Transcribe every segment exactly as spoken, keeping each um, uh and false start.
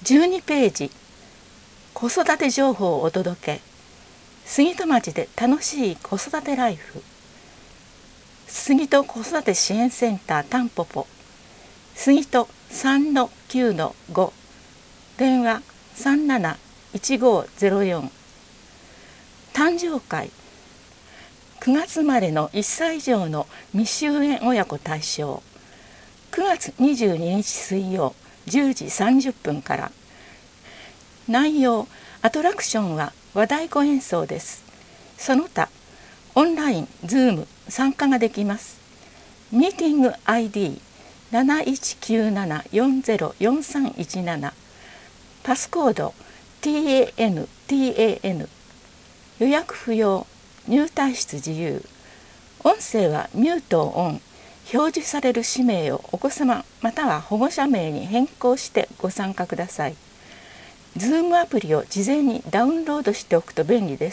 じゅうにページ、子育て情報をお届け。杉戸町で楽しい子育てライフ。杉戸子育て支援センターたんぽぽ、杉戸 さんのきゅうのご、電話 さんなないちごゼロよん。誕生会、くがつ生まれのいっさい以上の未就園親子対象。くがつにじゅうににち水曜じゅうじさんじゅっぷんから。内容、アトラクションは和太鼓演奏です。その他、オンライン、ズーム参加ができます。ミーティング アイディーなないちきゅうななよんゼロよんさんいちなな、パスコード ティーエーエヌティーエーエヌ、予約不要、入退室自由。音声はミュートオン。表示される氏名をお子様または保護者名に変更してご参加ください。Zoom アプリを事前にダウンロードしておくと便利です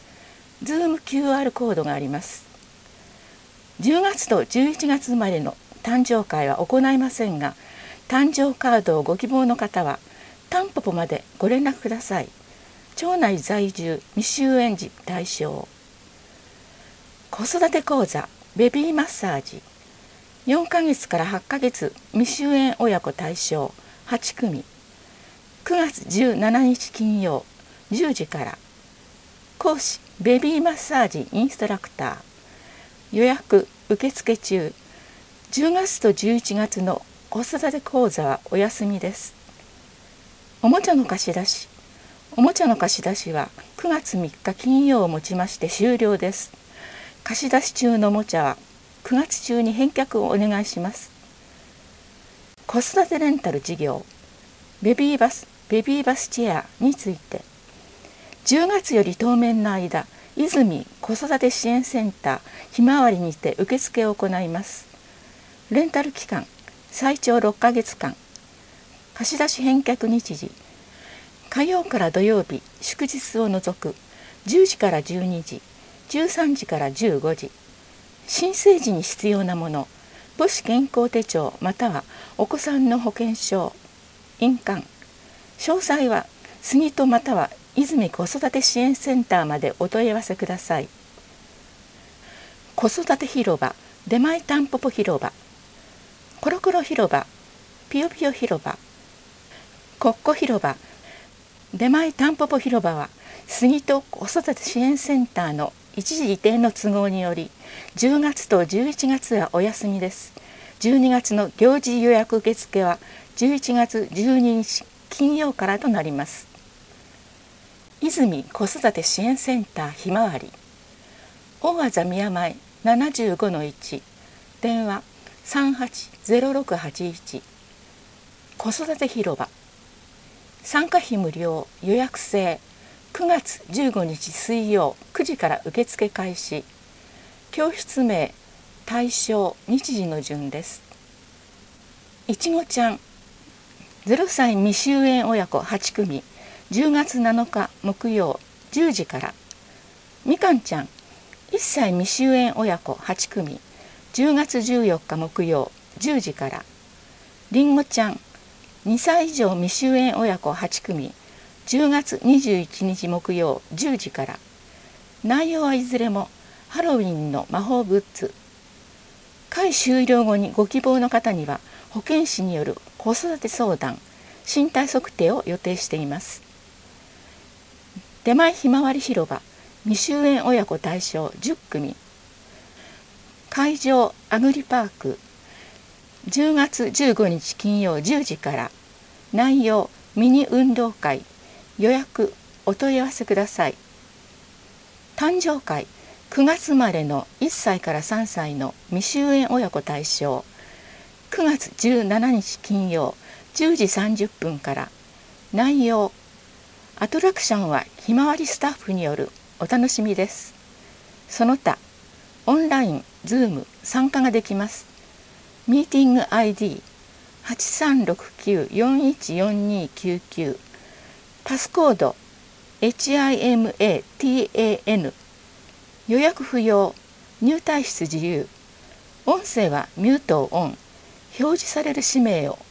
。Zoom キューアール コードがあります。じゅうがつとじゅういちがつ生まれの誕生会は行いませんが、誕生カードをご希望の方はたんぽぽまでご連絡ください。町内在住未就園児対象。子育て講座ベビーマッサージ、よんかげつからはちかげつ未就園親子対象はちくみ、くがつじゅうしちにち金曜じゅうじから。講師ベビーマッサージインストラクター。予約受付中。じゅうがつとじゅういちがつの子育て講座はお休みです。おもちゃの貸し出し。おもちゃの貸し出しはくがつみっか金曜をもちまして終了です。貸し出し中のおもちゃはくがつ中に返却をお願いします。子育てレンタル事業ベビーバスベビーバスチェアについて、じゅうがつより当面の間、泉子育て支援センターひまわりにて受付を行います。レンタル期間最長ろっかげつかん。貸し出し返却日時、火曜から土曜日祝日を除くじゅうじからじゅうにじ、じゅうさんじからじゅうごじ。新生児に必要なもの、母子健康手帳またはお子さんの保険証、印鑑。詳細は杉戸または泉子育て支援センターまでお問い合わせください。子育て広場出前たんぽぽ広場、コロコロ広場、ぴよぴよ広場、コッコ広場、出前たんぽぽ広場は杉戸子育て支援センターの一時移転の都合によりじゅうがつとじゅういちがつはお休みです。じゅうにがつの行事予約受付はじゅういちがつじゅうににち金曜からとなります。泉子育て支援センターひまわり、大字宮前 ななじゅうごのいち、電話 さんはちゼロろくはちいち。子育て広場、参加費無料、予約制。くがつじゅうごにち水曜くじから受付開始。教室名、対象、日時の順です。いちごちゃんゼロさい未就園親子はちくみ、じゅうがつなのか木曜じゅうじから。みかんちゃんいっさい未就園親子はちくみ、じゅうがつじゅうよっか木曜じゅうじから。りんごちゃんにさい以上未就園親子はちくみ、じゅうがつにじゅういちにち木曜じゅうじから。内容はいずれもハロウィンの魔法グッズ。会終了後にご希望の方には保健師による子育て相談、身体測定を予定しています。出前ひまわり広場未就園親子対象じゅっくみ。会場アグリパーク、じゅうがつじゅうごにち金曜じゅうじから。内容ミニ運動会。予約お問い合わせください。誕生会くがつ生まれのいっさいからさんさいの未就園親子対象。くがつじゅうしちにち金曜じゅうじさんじゅっぷんから。内容、アトラクションはひまわりスタッフによるお楽しみです。その他オンライン、ズーム参加ができます。ミーティング アイディーはちさんろくきゅうよんいちよんにきゅうきゅう、パスコード エイチアイエムエーティーエーエヌ。 予約不要、入退室自由。音声はミュートオン。表示される氏名を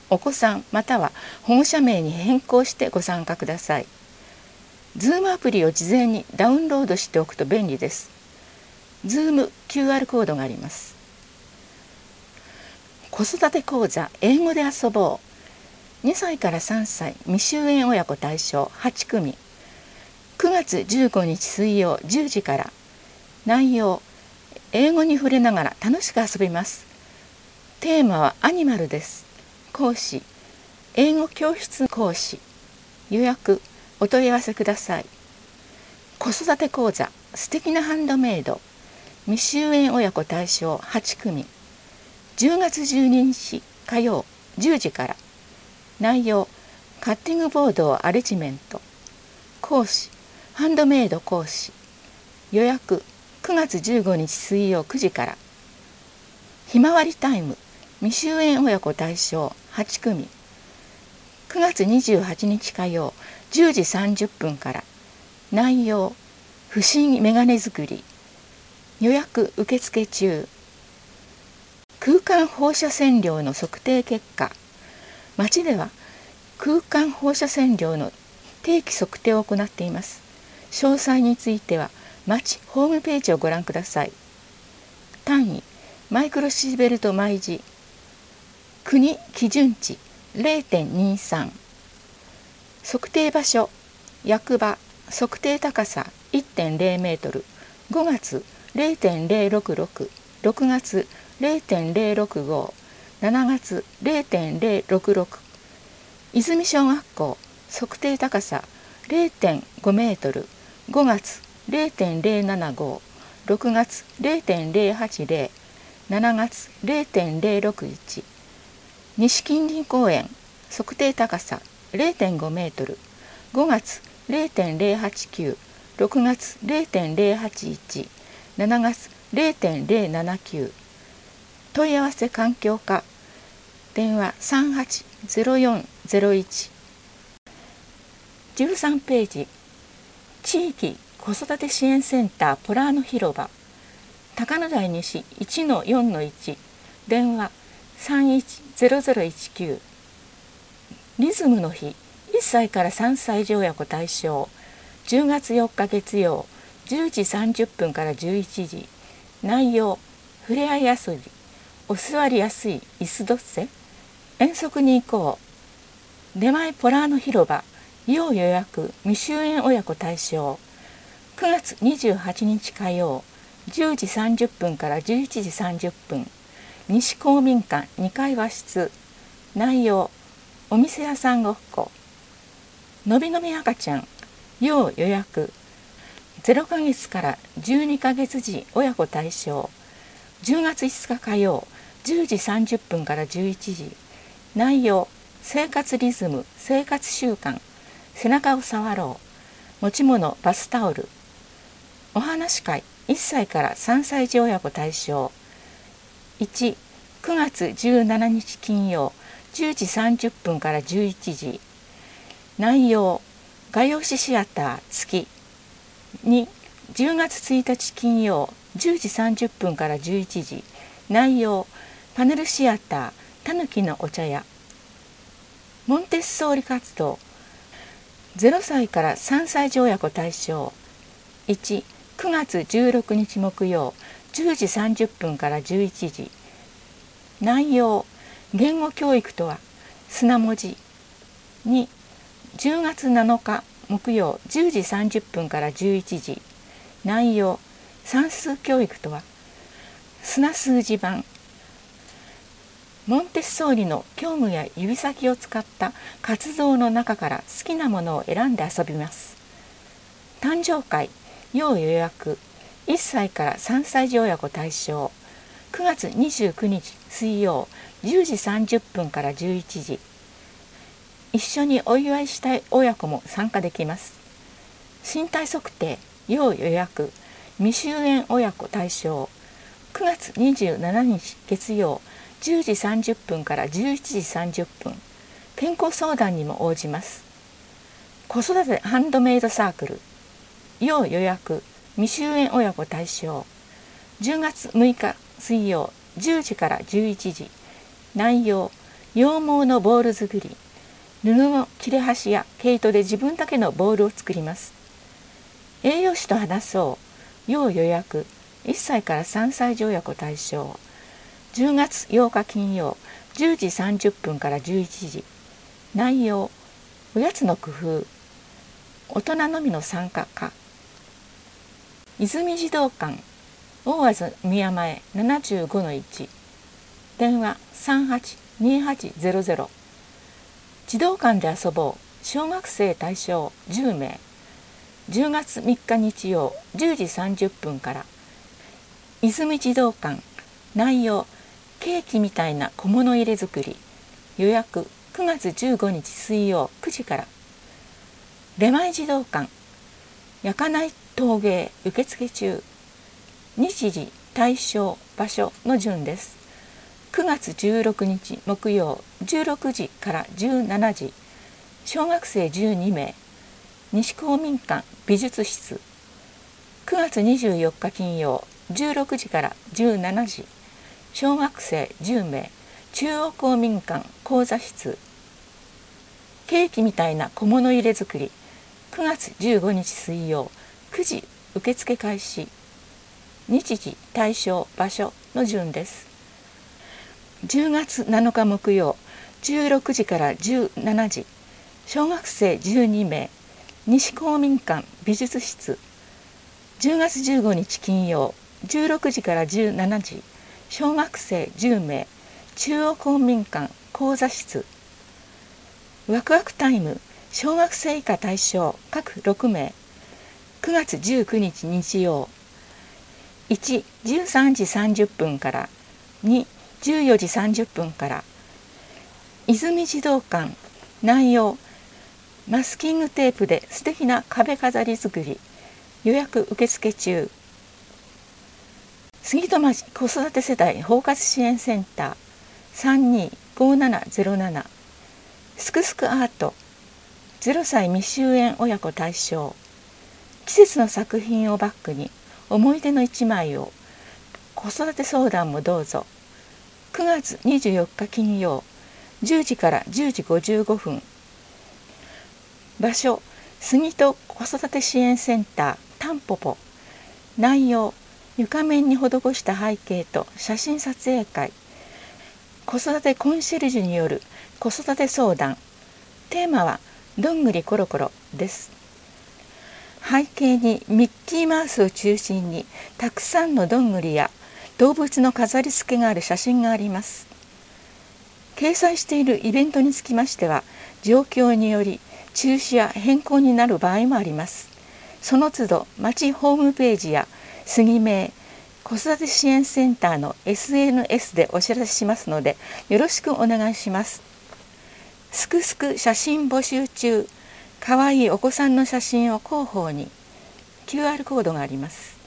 お子さんまたは保護者名に変更してご参加ください。Zoom アプリを事前にダウンロードしておくと便利です。Zoom キューアール コードがあります。子育て講座英語で遊ぼう。にさいからさんさい未就園親子対象はちくみ。くがつじゅうごにち水曜じゅうじから。内容、英語に触れながら楽しく遊びます。テーマはアニマルです。講師、英語教室講師。予約、お問い合わせください。子育て講座、素敵なハンドメイド。未就園親子対象はちくみ。じゅうがつじゅうににち火曜じゅうじから。内容、カッティングボードをアレジメント。講師、ハンドメイド講師。予約、くがつじゅうごにち水曜くじから。ひまわりタイム、未就園親子対象はちくみ。くがつにじゅうはちにち火曜じゅうじさんじゅっぷんから。内容、不思議メガネ作り。予約受付中。空間放射線量の測定結果。町では空間放射線量の定期測定を行っています。詳細については町ホームページをご覧ください。単位、マイクロシーベルト毎時。国基準値 れいてんにさん。測定場所、役場。測定高さ いってんれいメートル。ごがつ れいてんれいろくろく。ろくがつ れいてんれいろくご。しちがつ れいてんれいろくろく。泉小学校測定高さ れいてんごメートル。ごがつ れいてんれいななご。ろくがつ れいてんれいはちぜろ。しちがつ れいてんれいろくいち。西近隣公園測定高さ れいてんごメートル。ごがつ れいてんれいはちきゅう。ろくがつ れいてんれいはちいち。しちがつ れいてんれいななきゅう。問い合わせ環境課。電話 さんはちゼロよんゼロいち。じゅうさんページ。地域子育て支援センターポラーノ広場。高野台西 いちのよんのいち。電話 さんいちゼロゼロいちきゅう。リズムの日、いっさいからさんさい児親子対象。じゅうがつよっか月曜じゅうじさんじゅっぷんからじゅういちじ。内容、ふれあい遊び。お座りやすい椅子どっせ。遠足に行こう。出前ポラーノ広場。要予約未就園親子対象。くがつにじゅうはちにち火曜じゅうじさんじゅっぷんからじゅういちじさんじゅっぷん。西公民館にかい和室。内容、お店屋さんごっこ。のびのび赤ちゃん要予約。ゼロかげつからじゅうにかげつ児親子対象。じゅうがついつか火曜じゅうじさんじゅっぷんからじゅういちじ。内容、生活リズム、生活習慣。背中を触ろう。持ち物、バスタオル。お話会、いっさいからさんさい児親子対象。いち、くがつじゅうしちにち金曜じゅうじさんじゅっぷんからじゅういちじ。内容、画用紙シアター月。に、じゅうがつついたち金曜じゅうじさんじゅっぷんからじゅういちじ。内容、パネルシアターたぬきのお茶屋。モンテッソーリ活動。ゼロさいからさんさい児親子対象。いち、くがつじゅうろくにち木曜じゅうじさんじゅっぷんからじゅういちじ。内容、言語教育とは砂文字。に、じゅうがつなのか木曜じゅうじさんじゅっぷんからじゅういちじ。内容、算数教育とは砂数字盤。モンテッソーリの教具や指先を使った活動の中から好きなものを選んで遊びます。誕生会要予約。いっさいからさんさい児親子対象。くがつにじゅうくにち水曜じゅうじさんじゅっぷんからじゅういちじ。一緒にお祝いしたい親子も参加できます。身体測定要予約。未就園親子対象。くがつにじゅうしちにち月曜じゅうじさんじゅっぷんからじゅういちじさんじゅっぷん。健康相談にも応じます。子育てハンドメイドサークル要予約。未就園親子対象。じゅうがつむいか水曜じゅうじからじゅういちじ。内容、 羊毛のボール作り、布の切れ端や毛糸で自分だけのボールを作ります。栄養士と話そう。要予約。いっさいからさんさい児親子対象。じゅうがつようか金曜、じゅうじさんじゅっぷんからじゅういちじ。内容、おやつの工夫。大人のみの参加か。泉児童館、大和宮前 ななじゅうごのいち。電話 さんはちにはちゼロゼロ。児童館で遊ぼう。小学生対象じゅうめい。じゅうがつみっか日曜じゅうじさんじゅっぷんから。泉児童館。内容、ケーキみたいな小物入れ作り。予約くがつじゅうごにち水曜くじから。出前児童館。焼かない陶芸受付中。日時、対象、場所の順です。くがつじゅうろくにち木曜じゅうろくじからじゅうしちじ。小学生じゅうにめい。西公民館美術室。くがつにじゅうよっか金曜じゅうろくじからじゅうしちじ。小学生じゅうめい。中央公民館講座室。ケーキみたいな小物入れ作り。くがつじゅうごにち水曜くじ受付開始。日時、対象、場所の順です。じゅうがつなのか木曜じゅうろくじからじゅうしちじ。小学生じゅうにめい。西公民館美術室。じゅうがつじゅうごにち金曜じゅうろくじからじゅうしちじ。小学生じゅうめい。中央公民館講座室。ワクワクタイム。小学生以下対象各ろくめい。くがつじゅうくにち日曜。いち、じゅうさんじさんじゅっぷんから。に、じゅうよじさんじゅっぷんから。泉児童館。内容、マスキングテープで素敵な壁飾り作り。予約受付中。杉戸町子育て世代包括支援センター さんにーごーななゼロなな。すくすくアート。ゼロさい未就園親子対象。季節の作品をバックに思い出の一枚を。子育て相談もどうぞ。くがつにじゅうよっか金曜じゅうじからじゅうじごじゅうごふん。場所、杉戸子育て支援センターたんぽぽ。内容、床面に施した背景と写真撮影会。子育てコンシェルジュによる子育て相談。テーマはどんぐりころころです。背景にミッキーマウスを中心にたくさんのどんぐりや動物の飾り付けがある写真があります。掲載しているイベントにつきましては、状況により中止や変更になる場合もあります。その都度、町ホームページや杉名子育て支援センターの エスエヌエス でお知らせしますので、よろしくお願いします。すくすく写真募集中。かわいいお子さんの写真を広報に キューアール コードがあります。